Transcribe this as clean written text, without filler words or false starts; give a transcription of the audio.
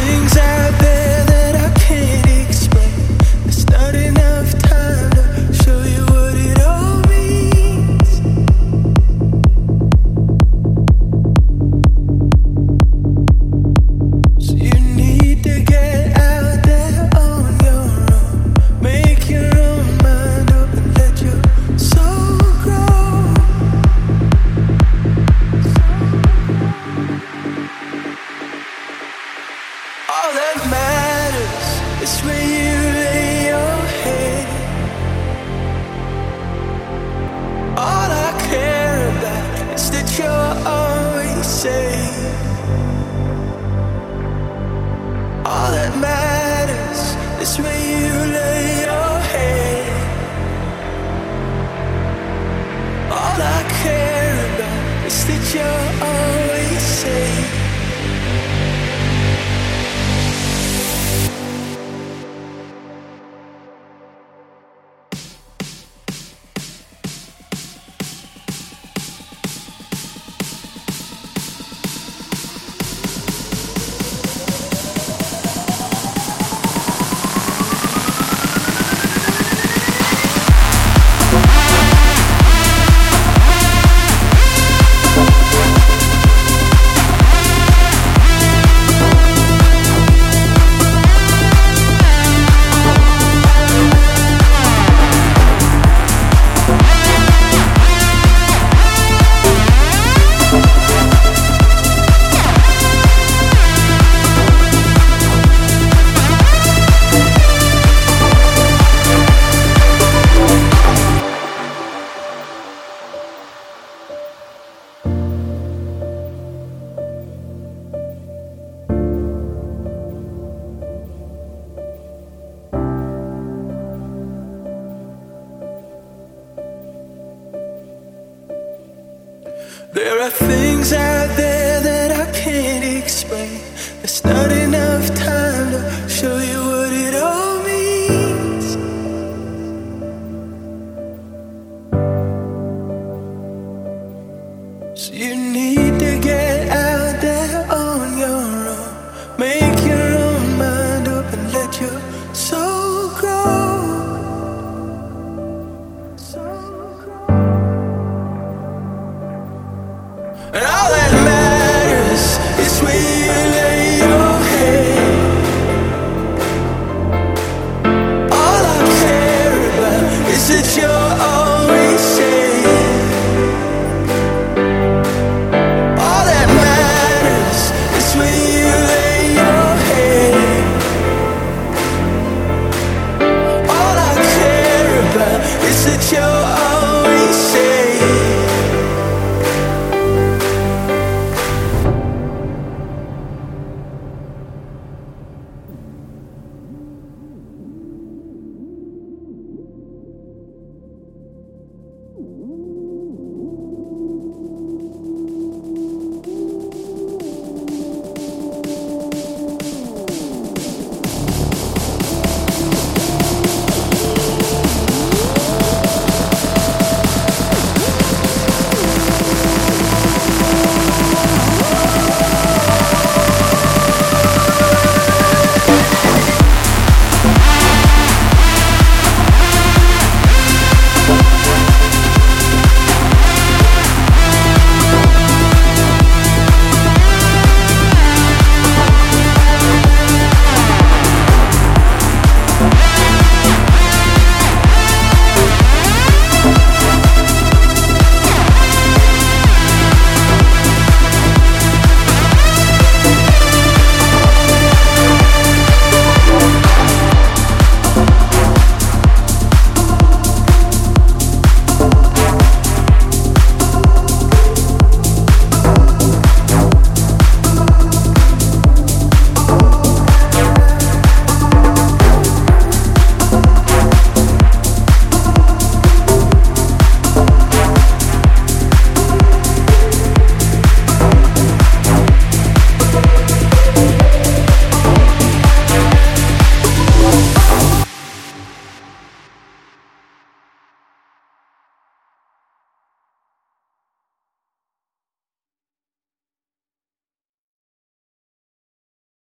things out there that I can't explain. There's not enough time to show you what it all means. So you need to get out there on your own. Make your own mind up and let your soul grow. All that matters is where you lay your head. All I care about is that you're always safe. All that matters is where you lay your head. All I care about is that you're always safe. There are things out there that I can't explain. There's not enough time to show